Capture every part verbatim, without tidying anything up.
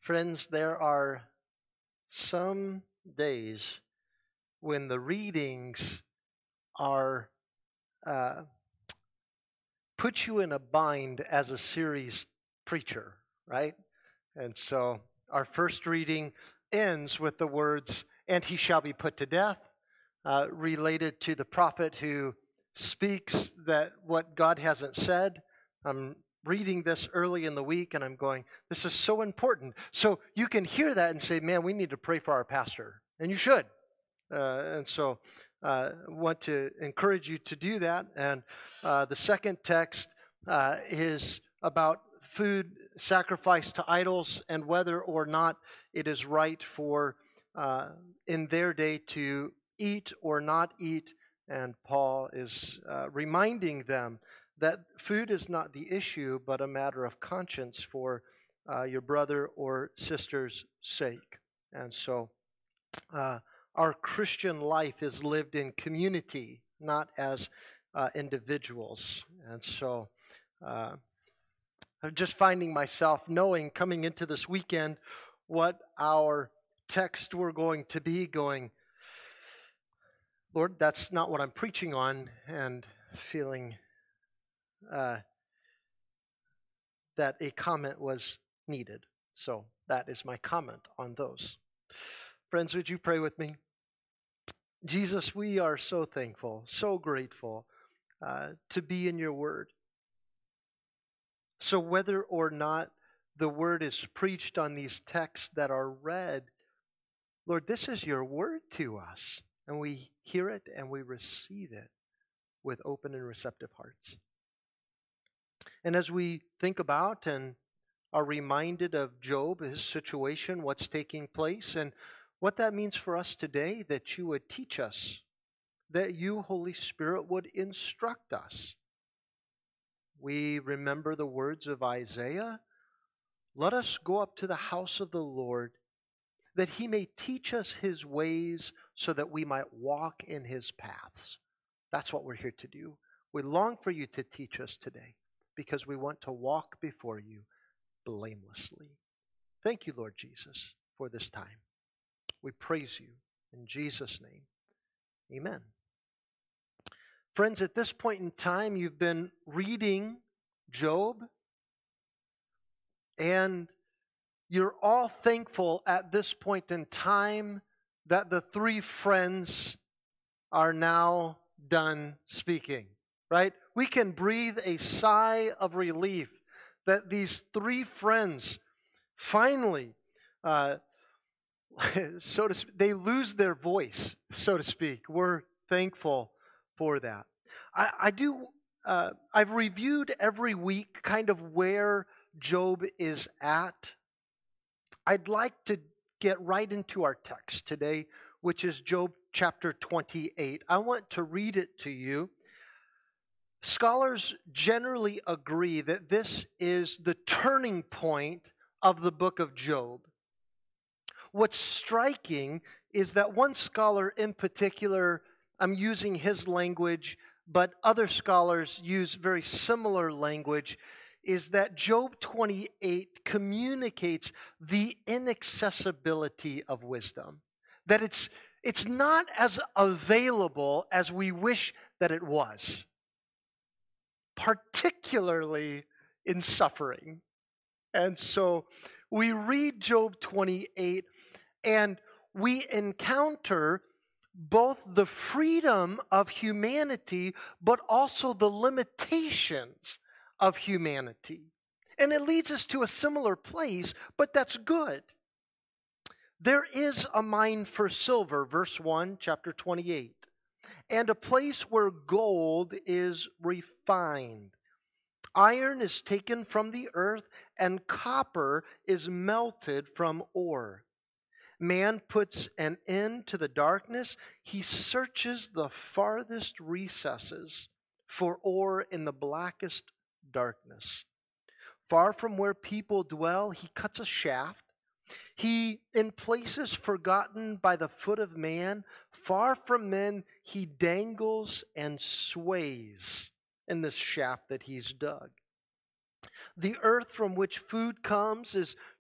Friends, there are some days when the readings are uh, put you in a bind as a series preacher, right? And so our first reading ends with the words, "And he shall be put to death," uh, related to the prophet who speaks that what God hasn't said. I'm reading this early in the week and I'm going, this is so important. So you can hear that and say, man, we need to pray for our pastor. And you should. Uh, and so I uh, want to encourage you to do that. And uh, the second text uh, is about food sacrificed to idols and whether or not it is right for uh, in their day to eat or not eat. And Paul is uh, reminding them that food is not the issue, but a matter of conscience for uh, your brother or sister's sake. And so uh, our Christian life is lived in community, not as uh, individuals. And so uh, I'm just finding myself knowing coming into this weekend what our text were going to be, going, Lord, that's not what I'm preaching on, and feeling uh, that a comment was needed. So that is my comment on those. Friends, would you pray with me? Jesus, we are so thankful, so grateful uh, to be in your word. So whether or not the word is preached on these texts that are read, Lord, this is your word to us. And we hear it and we receive it with open and receptive hearts. And as we think about and are reminded of Job, his situation, what's taking place, and what that means for us today, that you would teach us, that you, Holy Spirit, would instruct us. We remember the words of Isaiah, "Let us go up to the house of the Lord, that he may teach us his ways so that we might walk in his paths." That's what we're here to do. We long for you to teach us today because we want to walk before you blamelessly. Thank you, Lord Jesus, for this time. We praise you in Jesus' name. Amen. Friends, at this point in time, you've been reading Job, and you're all thankful at this point in time that the three friends are now done speaking, right? We can breathe a sigh of relief that these three friends finally, uh, so to speak, they lose their voice, so to speak. We're thankful for that. I, I do, uh, I've reviewed every week kind of where Job is at. I'd like to get right into our text today, which is Job chapter twenty-eight. I want to read it to you. Scholars generally agree that this is the turning point of the book of Job. What's striking is that one scholar in particular, I'm using his language, but other scholars use very similar language, is that Job twenty-eight communicates the inaccessibility of wisdom. That it's, it's not as available as we wish that it was, particularly in suffering. And so we read Job twenty-eight and we encounter both the freedom of humanity, but also the limitations of humanity. And it leads us to a similar place, but that's good. There is a mine for silver, verse one, chapter twenty-eight, and a place where gold is refined. Iron is taken from the earth, and copper is melted from ore. Man puts an end to the darkness. He searches the farthest recesses for ore in the blackest darkness. Far from where people dwell, he cuts a shaft. He, in places forgotten by the foot of man, far from men, he dangles and sways in this shaft that he's dug. The earth from which food comes is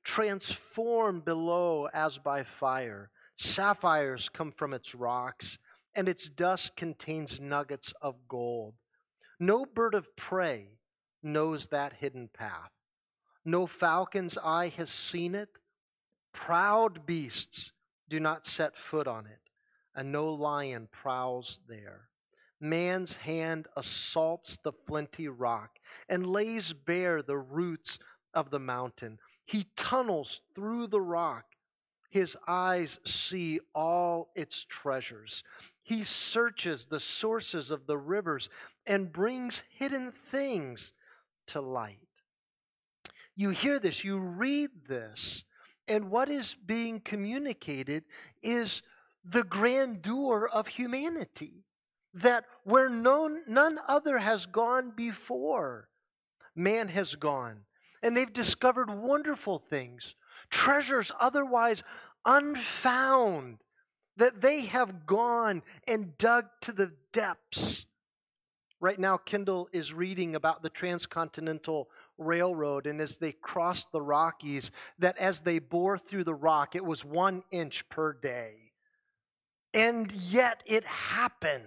transformed below as by fire. Sapphires come from its rocks, and its dust contains nuggets of gold. No bird of prey knows that hidden path. No falcon's eye has seen it. Proud beasts do not set foot on it, and no lion prowls there. Man's hand assaults the flinty rock and lays bare the roots of the mountain. He tunnels through the rock. His eyes see all its treasures. He searches the sources of the rivers and brings hidden things to light. You hear this, you read this, and what is being communicated is the grandeur of humanity, that where none, none other has gone before, man has gone. And they've discovered wonderful things, treasures otherwise unfound, that they have gone and dug to the depths. Right now, Kendall is reading about the Transcontinental Railroad, and as they crossed the Rockies, that as they bore through the rock, it was one inch per day. And yet it happened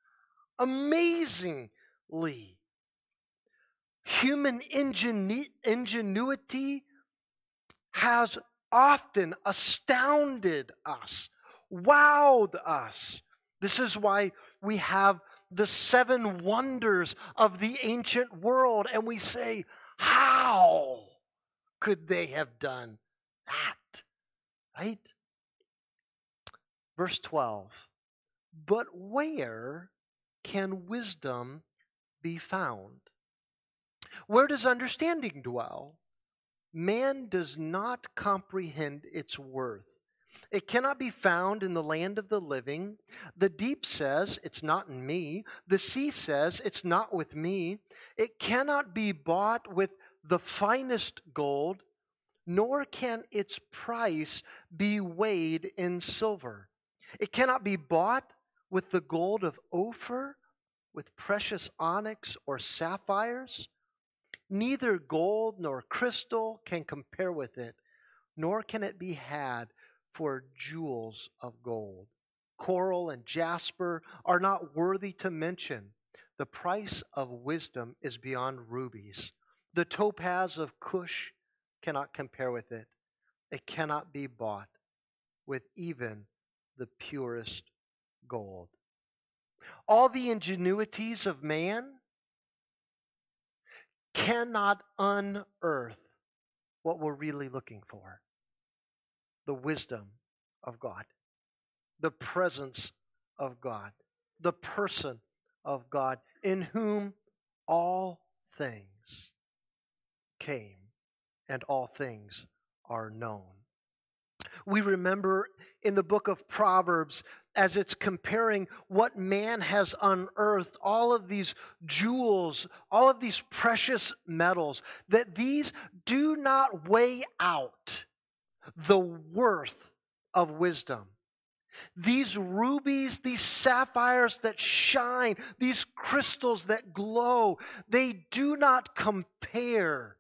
amazingly. Human ingenu- ingenuity has often astounded us, wowed us. This is why we have the seven wonders of the ancient world, and we say, how could they have done that? Right? Verse twelve, but where can wisdom be found? Where does understanding dwell? Man does not comprehend its worth. It cannot be found in the land of the living. The deep says, it's not in me. The sea says, it's not with me. It cannot be bought with the finest gold, nor can its price be weighed in silver. It cannot be bought with the gold of Ophir, with precious onyx or sapphires. Neither gold nor crystal can compare with it, nor can it be had for jewels of gold. Coral and jasper are not worthy to mention. The price of wisdom is beyond rubies. The topaz of Cush cannot compare with it. It cannot be bought with even the purest gold. All the ingenuities of man cannot unearth what we're really looking for: the wisdom of God, the presence of God, the person of God, in whom all things came and all things are known. We remember in the book of Proverbs, as it's comparing what man has unearthed, all of these jewels, all of these precious metals, that these do not weigh out the worth of wisdom. These rubies, these sapphires that shine, these crystals that glow, they do not compare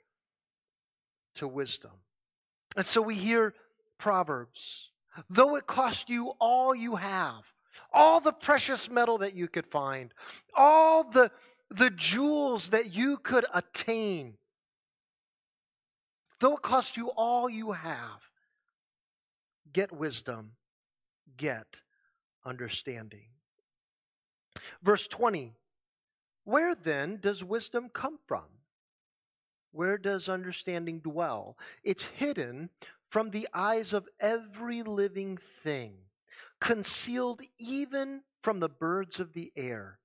to wisdom. And so we hear Proverbs, though it cost you all you have, all the precious metal that you could find, all the, the jewels that you could attain, though it cost you all you have, get wisdom, get understanding. Verse twenty, where then does wisdom come from? Where does understanding dwell? It's hidden from the eyes of every living thing, concealed even from the birds of the air.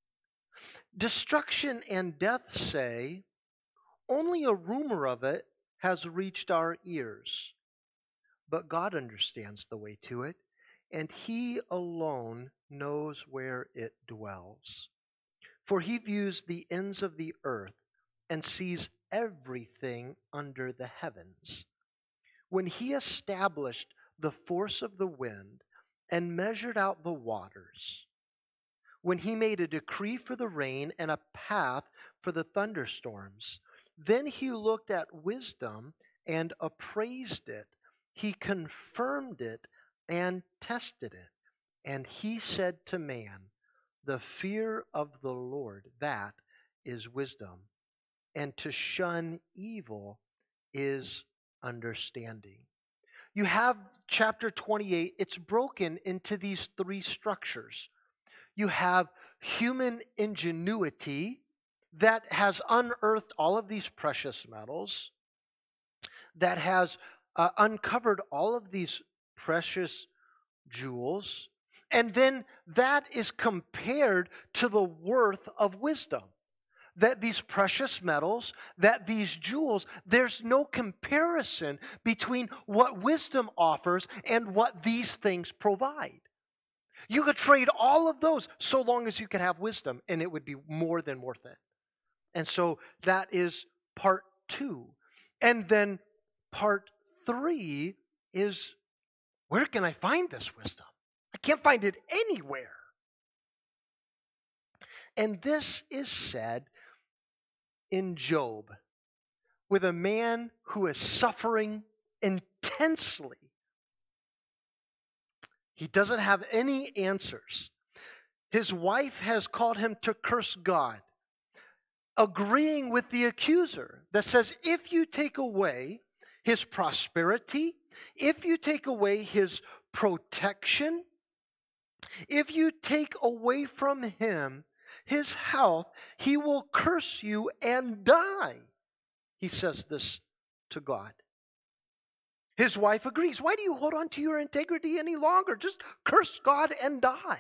Destruction and death say, only a rumor of it has reached our ears. But God understands the way to it, and He alone knows where it dwells. For He views the ends of the earth and sees everything under the heavens. When He established the force of the wind and measured out the waters, when He made a decree for the rain and a path for the thunderstorms, then He looked at wisdom and appraised it. He confirmed it and tested it. And he said to man, the fear of the Lord, that is wisdom, and to shun evil is understanding. You have chapter twenty-eight, it's broken into these three structures. You have human ingenuity that has unearthed all of these precious metals, that has uh, uncovered all of these precious jewels, and then that is compared to the worth of wisdom. That these precious metals, that these jewels, there's no comparison between what wisdom offers and what these things provide. You could trade all of those so long as you could have wisdom, and it would be more than worth it. And so that is part two. And then part three is, where can I find this wisdom? I can't find it anywhere. And this is said in Job, with a man who is suffering intensely. He doesn't have any answers. His wife has called him to curse God, agreeing with the accuser that says, if you take away his prosperity, if you take away his protection, if you take away from him his health, he will curse you and die. He says this to God. His wife agrees. Why do you hold on to your integrity any longer? Just curse God and die.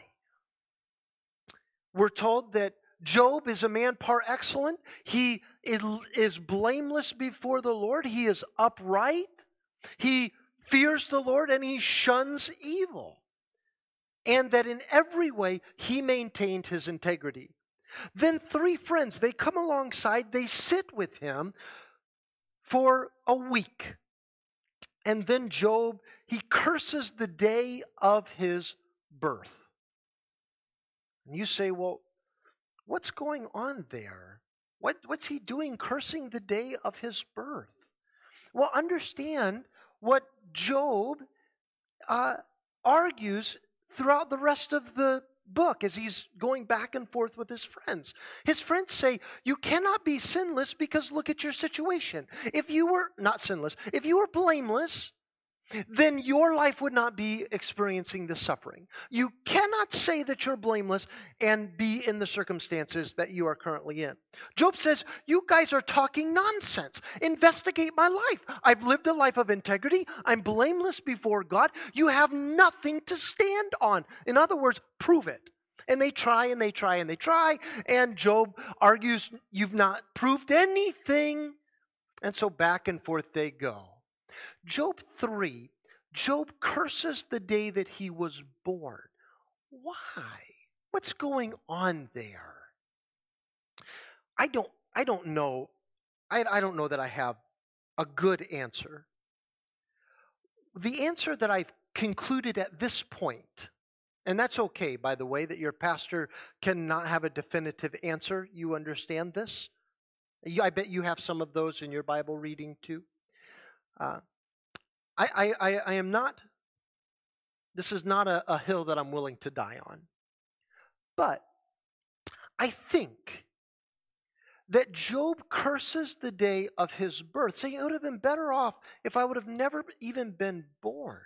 We're told that Job is a man par excellence. He is blameless before the Lord. He is upright. He fears the Lord and he shuns evil. And that in every way he maintained his integrity. Then three friends, they come alongside, they sit with him for a week. And then Job, he curses the day of his birth. And you say, well, what's going on there? What, what's he doing cursing the day of his birth? Well, understand what Job uh, argues throughout the rest of the book as he's going back and forth with his friends. His friends say, you cannot be sinless because look at your situation. If you were not sinless, if you were blameless, then your life would not be experiencing this suffering. You cannot say that you're blameless and be in the circumstances that you are currently in. Job says, you guys are talking nonsense. Investigate my life. I've lived a life of integrity. I'm blameless before God. You have nothing to stand on. In other words, prove it. And they try and they try and they try. And Job argues, you've not proved anything. And so back and forth they go. Job three, Job curses the day that he was born. Why? What's going on there? I don't, I don't know. I, I don't know that I have a good answer. The answer that I've concluded at this point, and that's okay, by the way, that your pastor cannot have a definitive answer. You understand this? I bet you have some of those in your Bible reading too. Uh, I, I, I am not, this is not a, a hill that I'm willing to die on. But I think that Job curses the day of his birth, saying it would have been better off if I would have never even been born.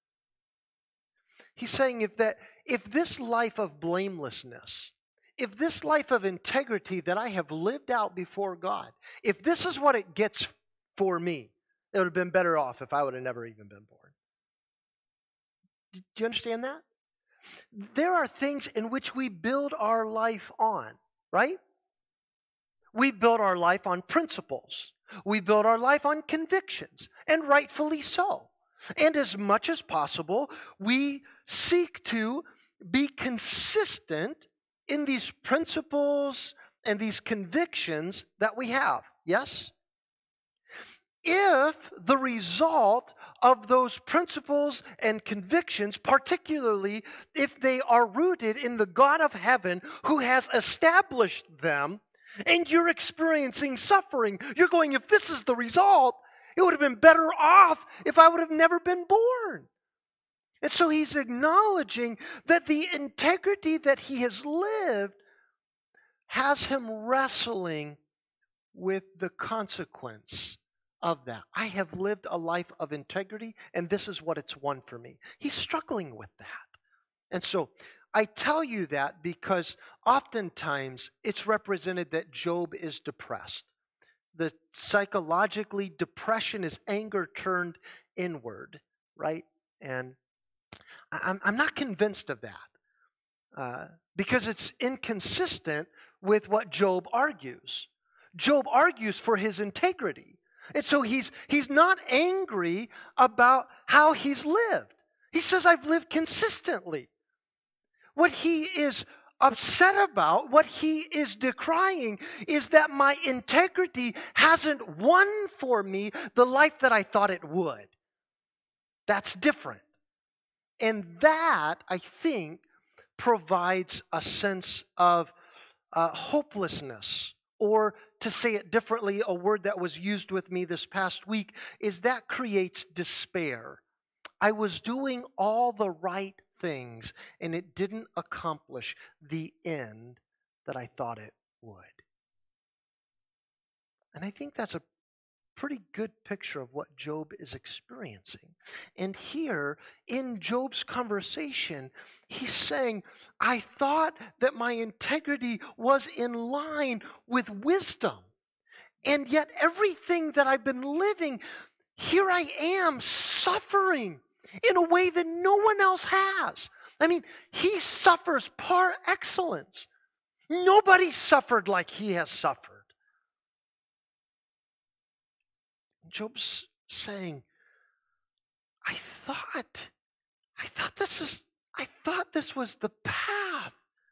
He's saying if that if this life of blamelessness, if this life of integrity that I have lived out before God, if this is what it gets for me, it would have been better off if I would have never even been born. Do you understand that? There are things in which we build our life on, right? We build our life on principles. We build our life on convictions, and rightfully so. And as much as possible, we seek to be consistent in these principles and these convictions that we have. Yes? If the result of those principles and convictions, particularly if they are rooted in the God of heaven who has established them, and you're experiencing suffering, you're going, if this is the result, It would have been better off if I would have never been born. And so he's acknowledging that the integrity that he has lived has him wrestling with the consequence of that. I have lived a life of integrity, and this is what it's won for me. He's struggling with that. And so I tell you that because oftentimes it's represented that Job is depressed. The psychologically, depression is anger turned inward, right? And I'm, I'm not convinced of that uh, because it's inconsistent with what Job argues. Job argues for his integrity. And so he's, he's not angry about how he's lived. He says, I've lived consistently. What he is upset about, what he is decrying, is that my integrity hasn't won for me the life that I thought it would. That's different. And that, I think, provides a sense of uh, hopelessness. Or to say it differently, a word that was used with me this past week, is that creates despair. I was doing all the right things, and it didn't accomplish the end that I thought it would. And I think that's a pretty good picture of what Job is experiencing. And here, in Job's conversation, he's saying, I thought that my integrity was in line with wisdom. And yet everything that I've been living, here I am suffering in a way that no one else has. I mean, he suffers par excellence. Nobody suffered like he has suffered. Job's saying, I thought, I thought this is, I thought this was the path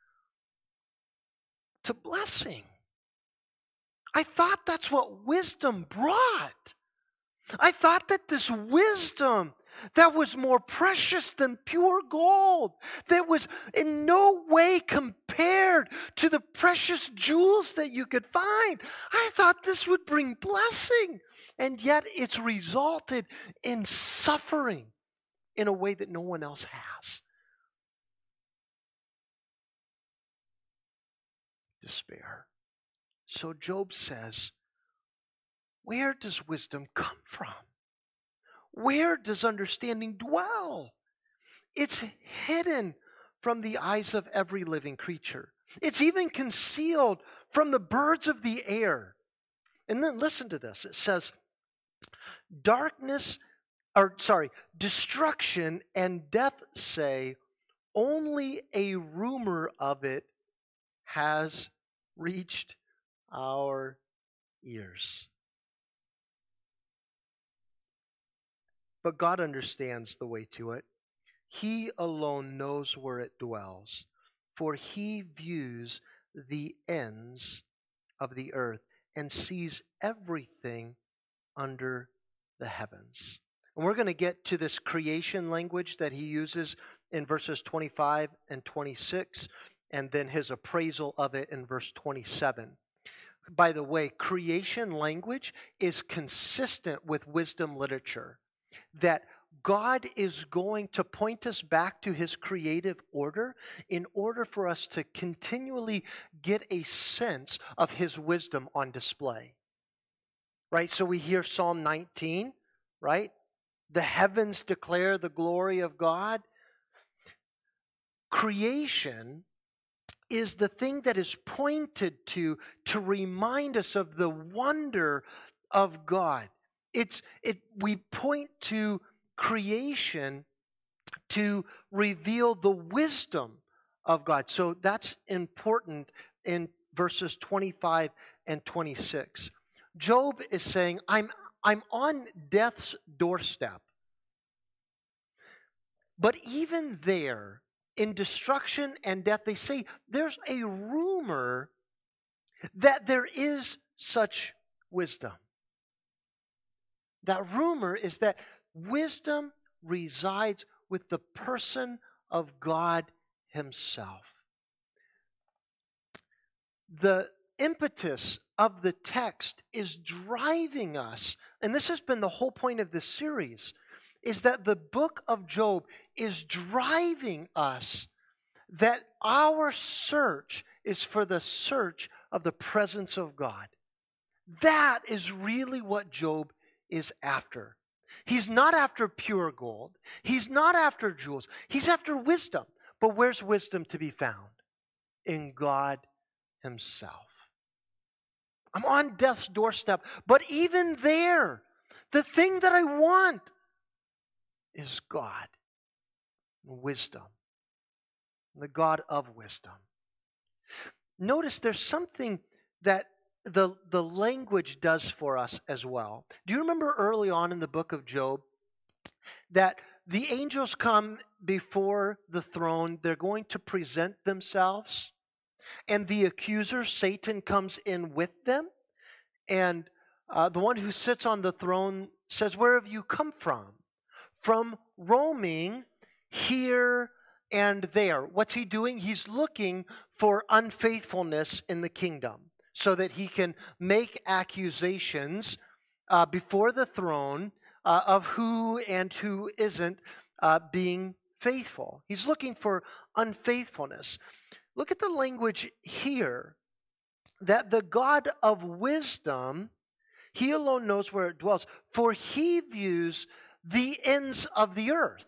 to blessing. I thought that's what wisdom brought. I thought that this wisdom that was more precious than pure gold, that was in no way compared to the precious jewels that you could find. I thought this would bring blessing, and yet it's resulted in suffering in a way that no one else has. Despair. So Job says, where does wisdom come from? Where does understanding dwell? It's hidden from the eyes of every living creature. It's even concealed from the birds of the air. And then listen to this. It says, darkness, or sorry, destruction and death say, only a rumor of it has reached our ears. But God understands the way to it. He alone knows where it dwells, for he views the ends of the earth and sees everything under the heavens. And we're going to get to this creation language that he uses in verses twenty-five and twenty-six, and then his appraisal of it in verse twenty-seven. By the way, creation language is consistent with wisdom literature, that God is going to point us back to his creative order in order for us to continually get a sense of his wisdom on display. Right? So we hear Psalm nineteen, right? The heavens declare the glory of God. Creation is the thing that is pointed to to remind us of the wonder of God. It's it we point to creation to reveal the wisdom of God. So that's important in verses twenty-five and twenty-six. Job is saying, I'm I'm on death's doorstep. But even there, in destruction and death, they say there's a rumor that there is such wisdom. That rumor is that wisdom resides with the person of God himself. The impetus of the text is driving us and this has been the whole point of this series, is that the book of Job is driving us that our search is for the search of the presence of God. That is really what Job is after. He's not after pure gold. He's not after jewels. He's after wisdom. But where's wisdom to be found? In God himself. I'm on death's doorstep, but even there, the thing that I want is God, wisdom, the God of wisdom. Notice there's something that the, the language does for us as well. Do you remember early on in the book of Job that the angels come before the throne, they're going to present themselves, and the accuser, Satan, comes in with them, and uh, the one who sits on the throne says, "Where have you come from?" From roaming here and there. What's he doing? He's looking for unfaithfulness in the kingdom so that he can make accusations uh, before the throne uh, of who and who isn't uh, being faithful. He's looking for unfaithfulness. Look at the language here, that the God of wisdom, he alone knows where it dwells, for he views the ends of the earth.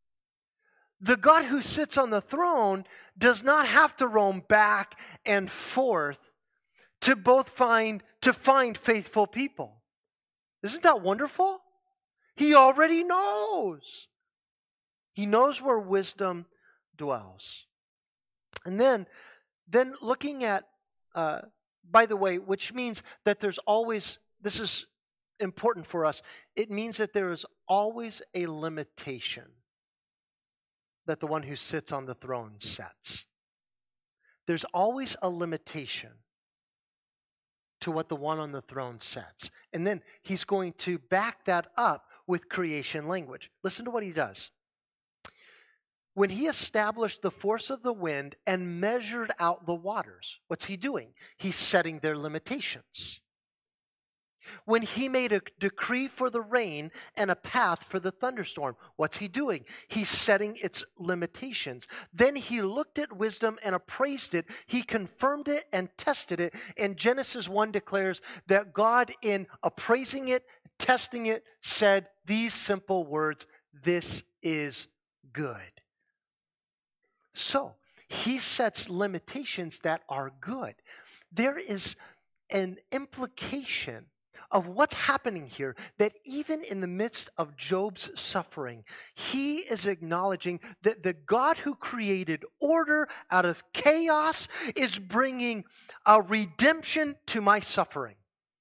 The God who sits on the throne does not have to roam back and forth to both find, to find faithful people. Isn't that wonderful? He already knows. He knows where wisdom dwells. And then, then looking at, uh, by the way, which means that there's always, this is important for us, it means that there is always a limitation that the one who sits on the throne sets. There's always a limitation to what the one on the throne sets. And then he's going to back that up with creation language. Listen to what he does. When he established the force of the wind and measured out the waters, what's he doing? He's setting their limitations. When he made a decree for the rain and a path for the thunderstorm, what's he doing? He's setting its limitations. Then he looked at wisdom and appraised it. He confirmed it and tested it. And Genesis one declares that God, in appraising it, testing it, said these simple words, "This is good." So, he sets limitations that are good. There is an implication of what's happening here, that even in the midst of Job's suffering, he is acknowledging that the God who created order out of chaos is bringing a redemption to my suffering.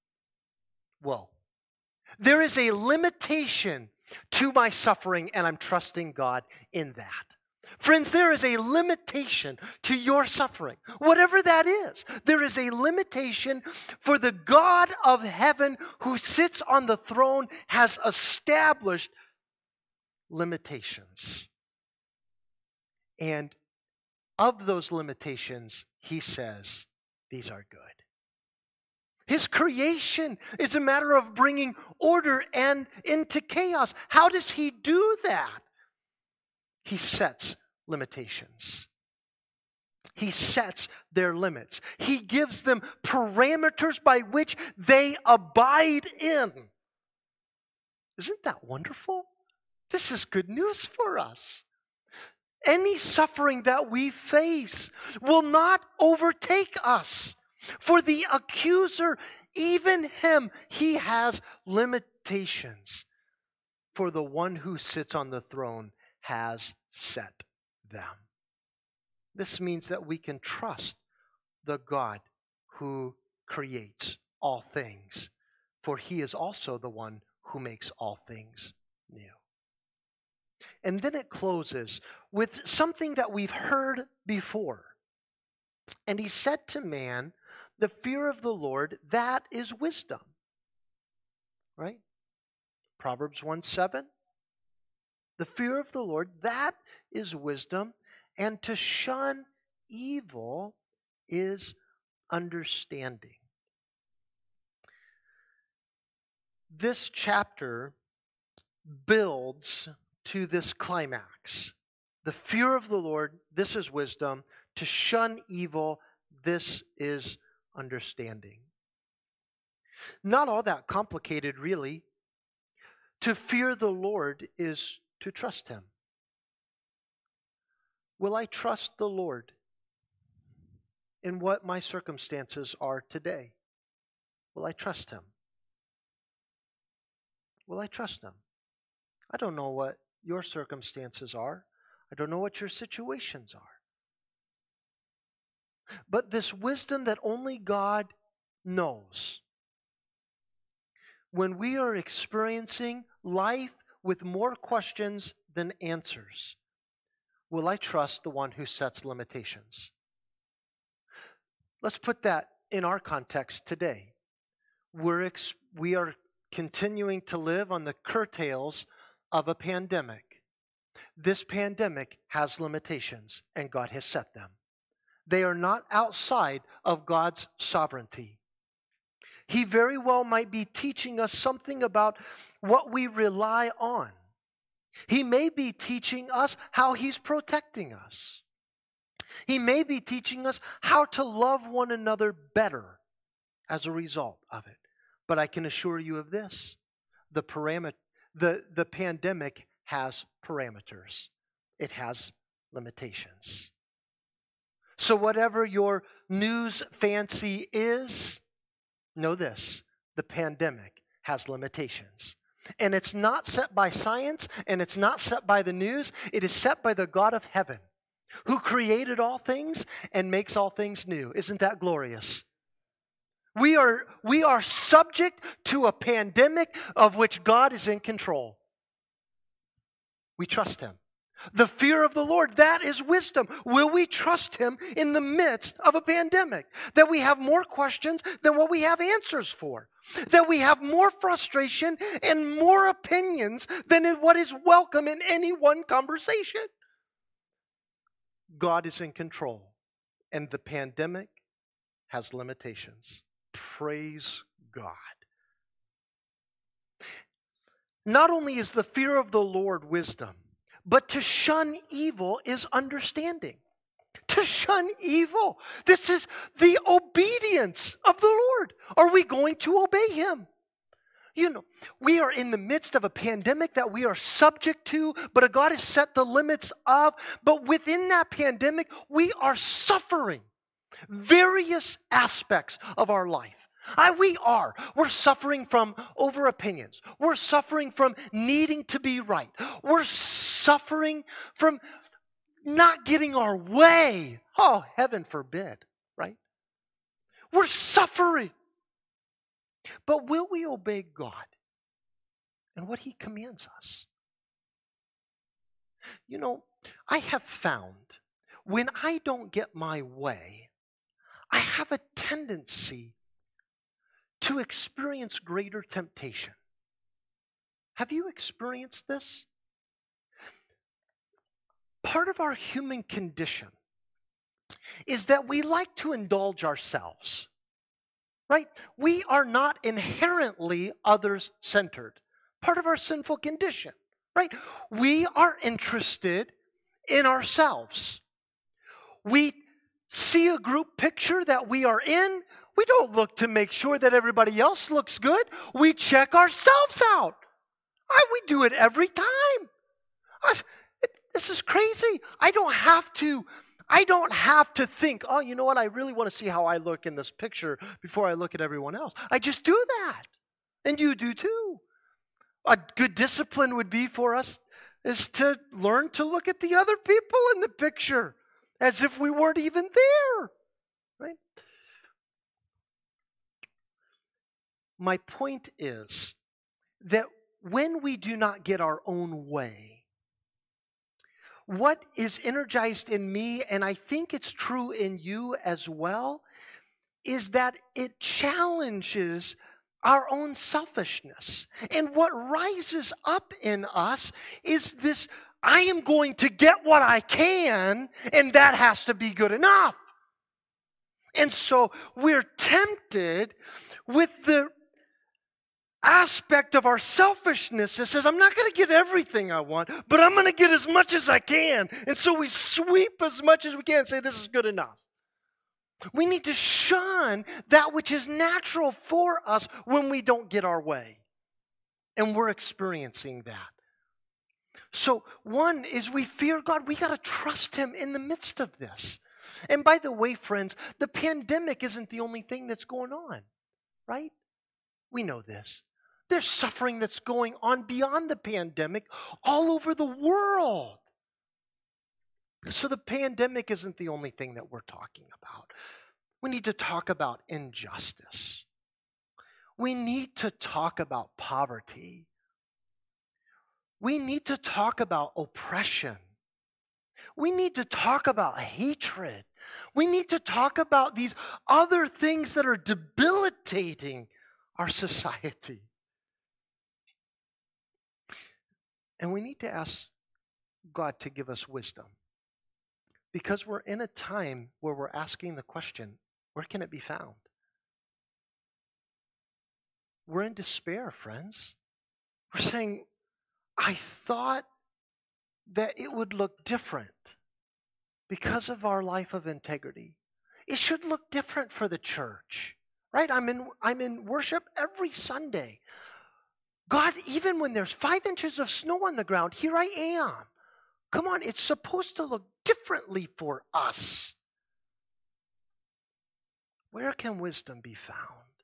Well, there is a limitation to my suffering, and I'm trusting God in that. Friends, there is a limitation to your suffering, whatever that is. There is a limitation, for the God of heaven who sits on the throne has established limitations. And of those limitations, he says, these are good. His creation is a matter of bringing order and into chaos. How does he do that? He sets limitations. He sets their limits. He gives them parameters by which they abide in. Isn't that wonderful? This is good news for us. Any suffering that we face will not overtake us. For the accuser, even him, he has limitations. For the one who sits on the throne has set them. This means that we can trust the God who creates all things, for he is also the one who makes all things new. And then it closes with something that we've heard before. And he said to man, the fear of the Lord, that is wisdom. Right? Proverbs one seven. The fear of the Lord, that is wisdom, and to shun evil is understanding. this chapter builds to this climax. The fear of the Lord, this is wisdom. To shun evil, this is understanding. Not all that complicated, really. To fear the Lord is to trust Him. Will I trust the Lord in what my circumstances are today? Will I trust Him? Will I trust Him? I don't know what your circumstances are. I don't know what your situations are. But this wisdom that only God knows, when we are experiencing life with more questions than answers, will I trust the one who sets limitations? Let's put that in our context today. We're ex- we are continuing to live on the curtails of a pandemic. This pandemic has limitations, and God has set them. They are not outside of God's sovereignty. He very well might be teaching us something about what we rely on. He may be teaching us how He's protecting us. He may be teaching us how to love one another better as a result of it. But I can assure you of this. The param- the, the pandemic has parameters. It has limitations. So whatever your news fancy is, know this, the pandemic has limitations. And it's not set by science, and it's not set by the news. It is set by the God of heaven, who created all things and makes all things new. Isn't that glorious? We are, we are subject to a pandemic of which God is in control. We trust Him. The fear of the Lord, that is wisdom. Will we trust Him in the midst of a pandemic? That we have more questions than what we have answers for. That we have more frustration and more opinions than in what is welcome in any one conversation. God is in control, and the pandemic has limitations. Praise God. Not only is the fear of the Lord wisdom, but to shun evil is understanding. To shun evil. This is the obedience of the Lord. Are we going to obey Him? You know, we are in the midst of a pandemic that we are subject to, but God has set the limits of. But within that pandemic, we are suffering various aspects of our life. I, we are. We're suffering from over opinions. We're suffering from needing to be right. We're suffering from not getting our way. Oh, heaven forbid, right? We're suffering. But will we obey God and what He commands us? You know, I have found when I don't get my way, I have a tendency to experience greater temptation. Have you experienced this? Part of our human condition is that we like to indulge ourselves, right? We are not inherently others-centered. Part of our sinful condition, right? We are interested in ourselves. We see a group picture that we are in. We don't look to make sure that everybody else looks good. We check ourselves out. I, we do it every time. I, it, this is crazy. I don't have to, I don't have to think, oh, you know what? I really want to see how I look in this picture before I look at everyone else. I just do that. And you do too. A good discipline would be for us is to learn to look at the other people in the picture as if we weren't even there, right? My point is that when we do not get our own way, what is energized in me, and I think it's true in you as well, is that it challenges our own selfishness. And what rises up in us is this, I am going to get what I can, and that has to be good enough. And so we're tempted with the aspect of our selfishness that says, I'm not going to get everything I want, but I'm going to get as much as I can. And so we sweep as much as we can and say, this is good enough. We need to shun that which is natural for us when we don't get our way. And we're experiencing that. So one is we fear God. We got to trust Him in the midst of this. And by the way, friends, the pandemic isn't the only thing that's going on, right? We know this. There's suffering that's going on beyond the pandemic all over the world. So the pandemic isn't the only thing that we're talking about. We need to talk about injustice. We need to talk about poverty. We need to talk about oppression. We need to talk about hatred. We need to talk about these other things that are debilitating our society. And we need to ask God to give us wisdom. Because we're in a time where we're asking the question, where can it be found? We're in despair, friends. We're saying, I thought that it would look different because of our life of integrity. It should look different for the church, right? I'm in, I'm in worship every Sunday. God, even when there's five inches of snow on the ground, here I am. Come on, it's supposed to look differently for us. Where can wisdom be found?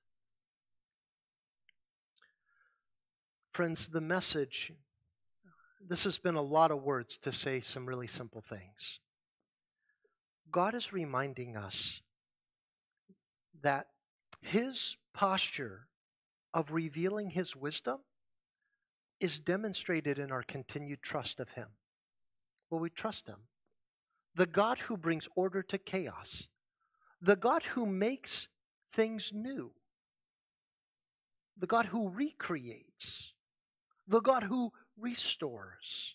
Friends, the message, this has been a lot of words to say some really simple things. God is reminding us that His posture of revealing His wisdom is demonstrated in our continued trust of Him. Well, we trust Him. The God who brings order to chaos. The God who makes things new. The God who recreates. The God who restores.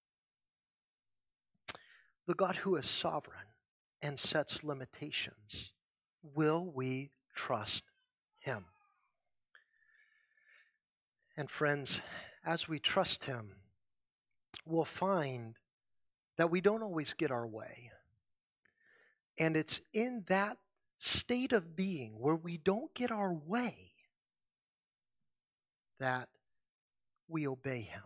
The God who is sovereign and sets limitations. Will we trust Him? And friends, as we trust Him, we'll find that we don't always get our way. And it's in that state of being where we don't get our way that we obey Him.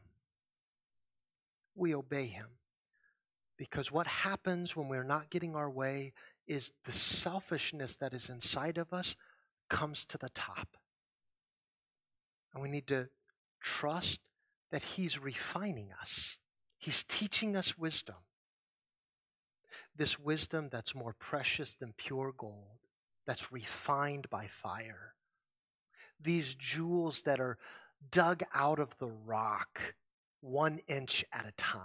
We obey Him. Because what happens when we're not getting our way is the selfishness that is inside of us comes to the top. And we need to trust that He's refining us. He's teaching us wisdom. This wisdom that's more precious than pure gold, that's refined by fire. These jewels that are dug out of the rock one inch at a time.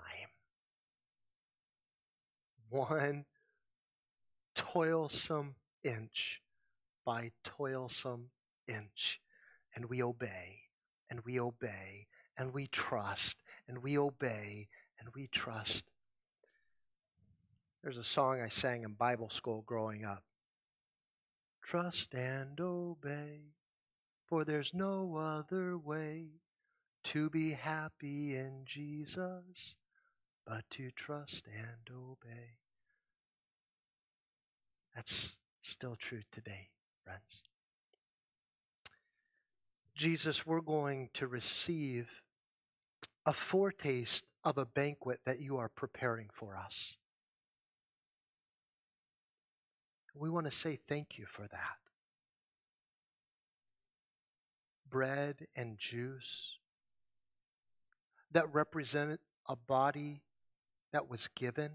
One toilsome inch by toilsome inch. And we obey, and we obey, and we trust, and we obey, and we trust. There's a song I sang in Bible school growing up. Trust and obey, for there's no other way to be happy in Jesus but to trust and obey. That's still true today, friends. Jesus, we're going to receive a foretaste of a banquet that you are preparing for us. We want to say thank you for that. Bread and juice that represented a body that was given,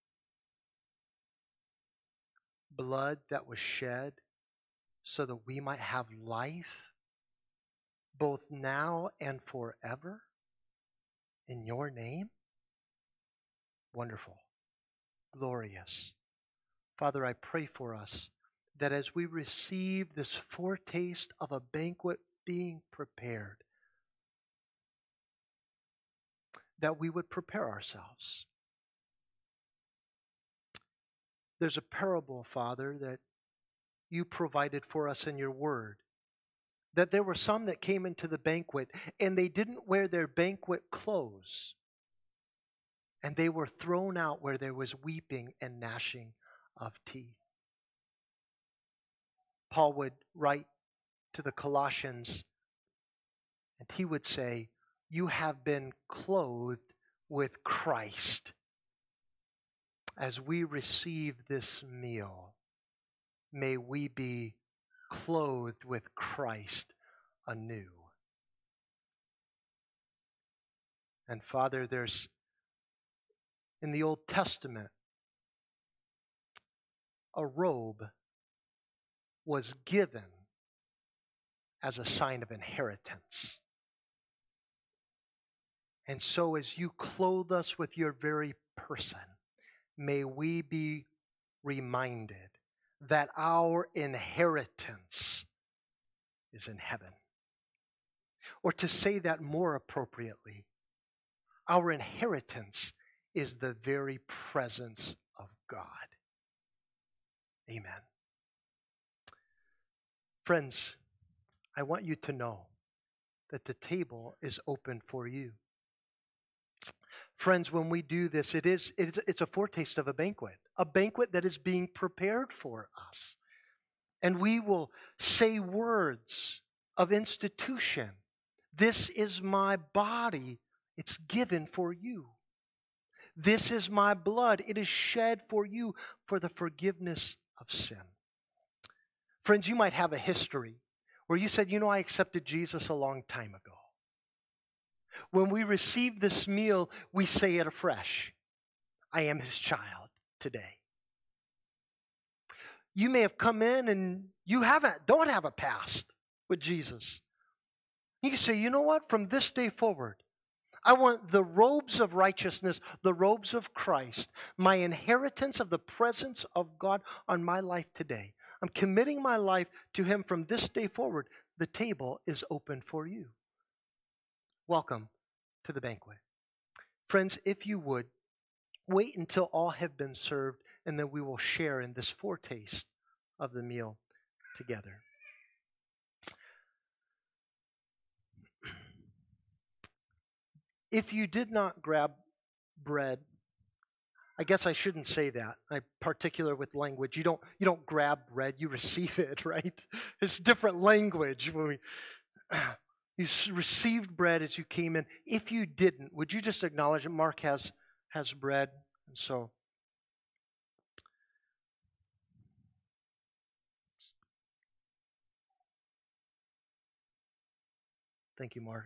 blood that was shed so that we might have life both now and forever in your name. Wonderful, glorious. Father, I pray for us that as we receive this foretaste of a banquet being prepared, that we would prepare ourselves. There's a parable, Father, that you provided for us in your word that there were some that came into the banquet and they didn't wear their banquet clothes, and they were thrown out where there was weeping and gnashing of teeth. Paul would write to the Colossians, and he would say, you have been clothed with Christ. As we receive this meal, may we be clothed with Christ anew. And Father, there's in the Old Testament, a robe was given as a sign of inheritance. And so as you clothe us with your very person, may we be reminded that our inheritance is in heaven. Or to say that more appropriately, our inheritance is the very presence of God. Amen. Friends, I want you to know that the table is open for you. Friends, when we do this, it is, it is it's a foretaste of a banquet, a banquet that is being prepared for us. And we will say words of institution. This is my body. It's given for you. This is my blood. It is shed for you for the forgiveness of sin. Friends, you might have a history where you said, you know, I accepted Jesus a long time ago. When we receive this meal, we say it afresh. I am his child today. You may have come in and you haven't, don't have a past with Jesus. You can say, you know what? From this day forward, I want the robes of righteousness, the robes of Christ, my inheritance of the presence of God on my life today. I'm committing my life to him from this day forward. The table is open for you. Welcome to the banquet. Friends, if you would, wait until all have been served, and then we will share in this foretaste of the meal together. If you did not grab bread, I guess I shouldn't say that. I'm particular with language. You don't you don't grab bread, you receive it, right? It's different language. When we, you received bread as you came in. If you didn't, would you just acknowledge that Mark has has bread? And so thank you, Mark.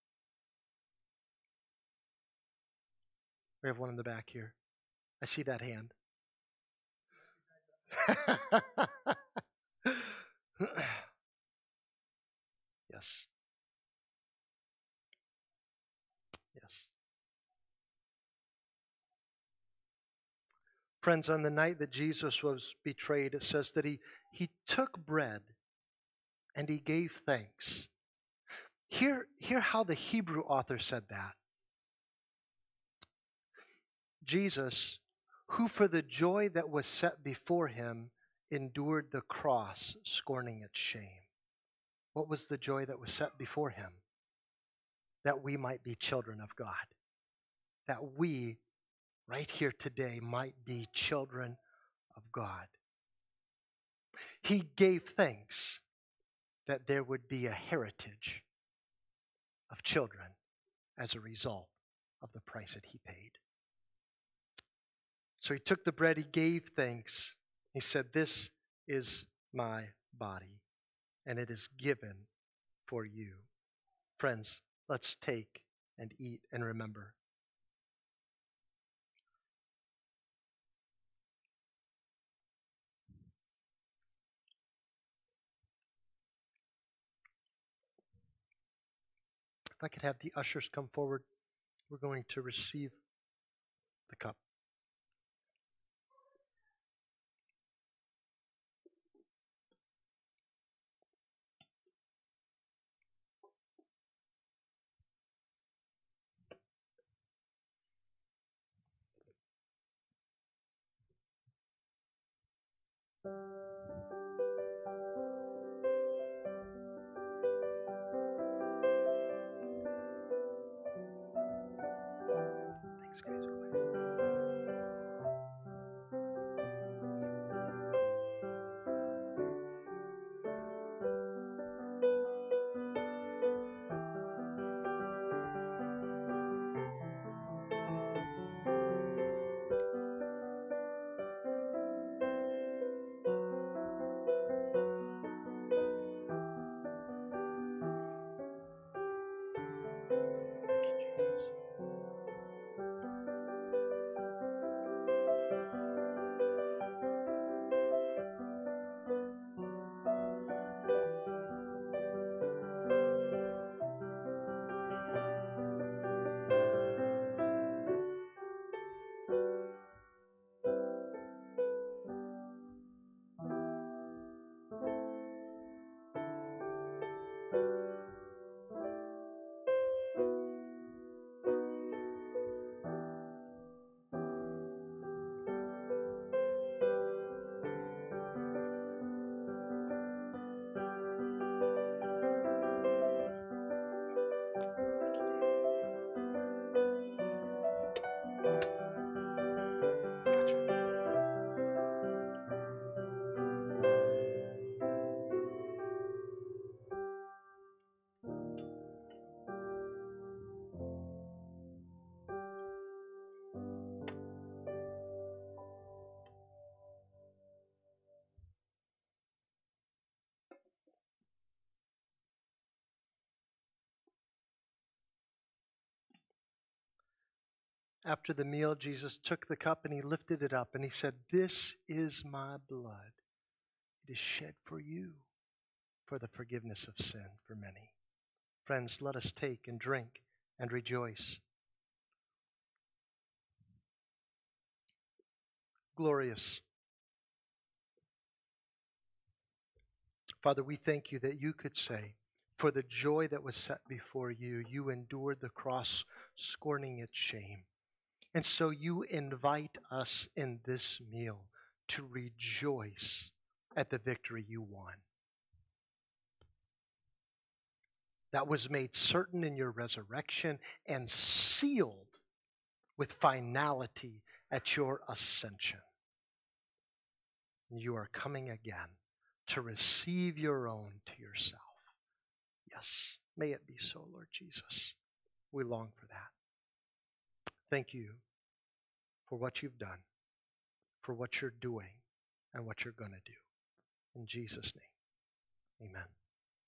We have one in the back here. I see that hand. Yes. Yes. Friends, on the night that Jesus was betrayed, it says that he, he took bread and he gave thanks. Hear, hear how the Hebrew author said that. Jesus, who for the joy that was set before him endured the cross, scorning its shame. What was the joy that was set before him? That we might be children of God. That we, right here today, might be children of God. He gave thanks that there would be a heritage of children as a result of the price that he paid. So he took the bread, he gave thanks. He said, this is my body, and it is given for you. Friends, let's take and eat and remember. If I could have the ushers come forward, we're going to receive the cup. After the meal, Jesus took the cup and he lifted it up and he said, "This is my blood. It is shed for you for the forgiveness of sin for many." Friends, let us take and drink and rejoice. Glorious Father, we thank you that you could say, for the joy that was set before you, you endured the cross, scorning its shame. And so you invite us in this meal to rejoice at the victory you won. That was made certain in your resurrection and sealed with finality at your ascension. You are coming again to receive your own to yourself. Yes, may it be so, Lord Jesus. We long for that. Thank you for what you've done, for what you're doing, and what you're going to do. In Jesus' name, amen.